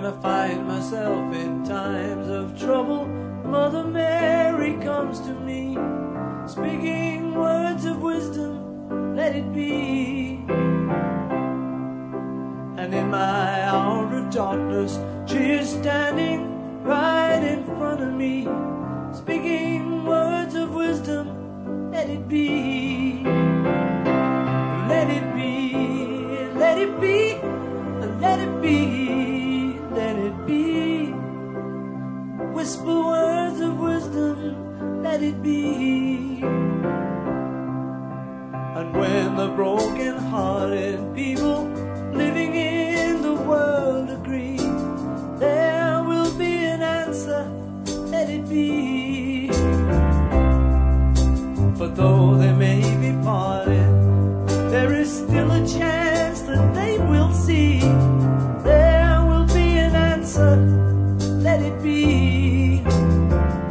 When I find myself in times of trouble, Mother Mary comes to me, speaking words of wisdom, let it be. And in my hour of darkness, she is standing right in front of me, speaking words of wisdom, let it be. Let it be, let it be, let it be, let it be. Whisper words of wisdom, let it be. And when the broken-hearted people living in the world agree, there will be an answer, let it be. For though they may be parted, there is still a chance that they will see. There will be an answer, let it be.